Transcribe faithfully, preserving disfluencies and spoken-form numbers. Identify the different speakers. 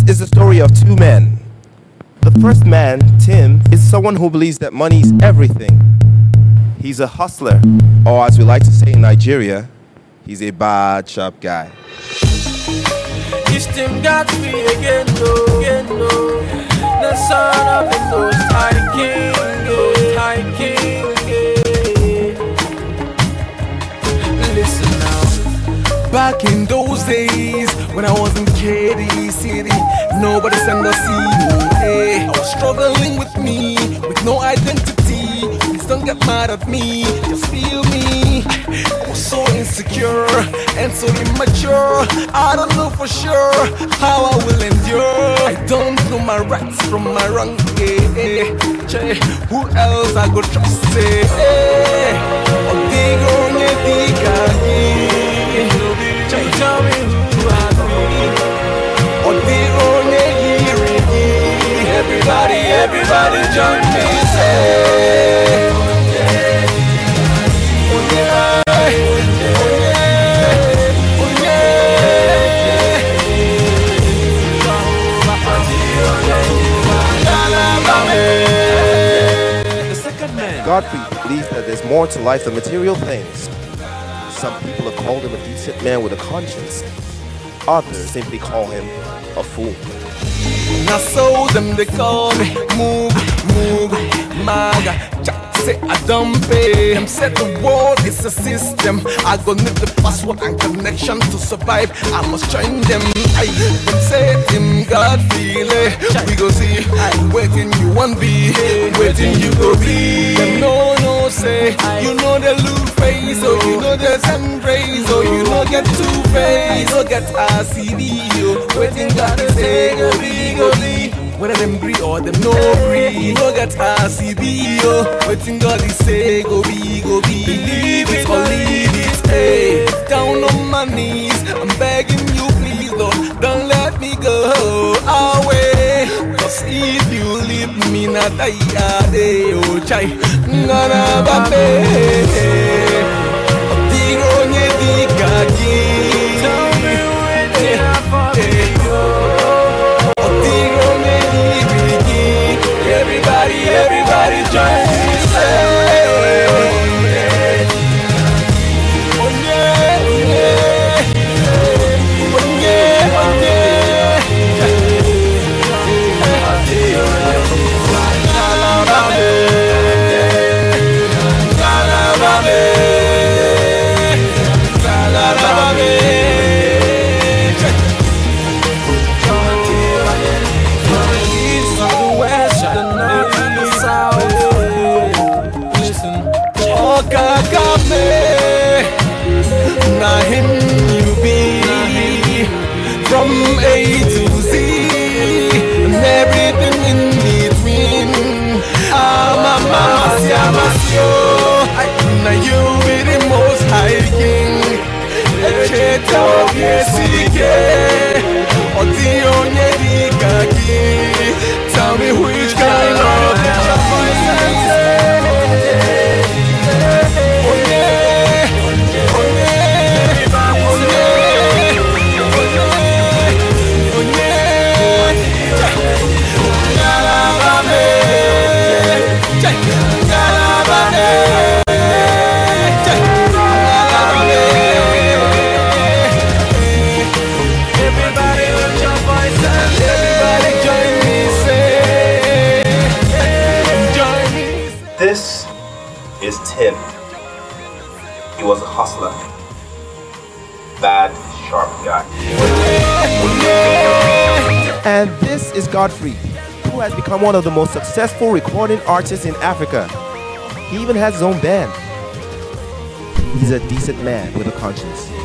Speaker 1: is the story of two men. The first man, Tim, is someone who believes that money is everything. He's a hustler, or as we like to say in Nigeria, he's a bad, sharp guy.
Speaker 2: This Tim got me again, though, again, though. The son of the most high king, yeah, high king, yeah. Listen now.
Speaker 3: Back in those days, when I was in K D City, nobody sent us see me. Hey, I was struggling with me, with no identity. Please don't get mad at me, just feel me. I was so insecure and so immature. I don't know for sure how I will endure. I don't know my rights from my wrong. Yeah, yeah. Che, who else I go trust? Say, hey, Odigo Nyediga, yeah.
Speaker 2: Tell me who I be.
Speaker 3: Odigo Nyediga. Everybody, everybody join me, say, oh yeah, oh yeah, oh
Speaker 2: yeah. The second man,
Speaker 1: Godfrey believes that there's more to life than material things. Some people have called him a decent man with a conscience. Others simply call him a fool.
Speaker 3: now so them they call me move, move, maga. Say I don't pay. Them said the world is a system. I gon' need the password and connection to survive. I must join them. I them say Tim God feel it. We go see. Waiting you won't be. Waiting you go be. Them no no say. You know the loot face. Oh you know the sun rays. Oh you know get two face. Oh get R C D. Oh waiting God say go be go be. Whether them agree or them no agree, you know get R C B, oh. Waiting God is say, go be, go be. Believe it or leave it, hey. Down on my knees, I'm begging you please, Lord, don't let me go away. Cause if you leave me, not die a day, oh chai. Ngana babe, Odigo Nyediga,
Speaker 2: tell me when they are for me.
Speaker 3: Everybody, everybody join me, say, oh yeah, oh yeah, oh yeah, oh now him you be from A to Z and everything in between. I'm a Masio, now you be the most high king. Echeto Yesike, Odigo Nyediga. Tell me which kind of voice I say.
Speaker 1: This is Tim. He was a hustler. Bad, sharp guy. And this is Godfrey, who has become one of the most successful recording artists in Africa. He even has his own band. He's a decent man with a conscience.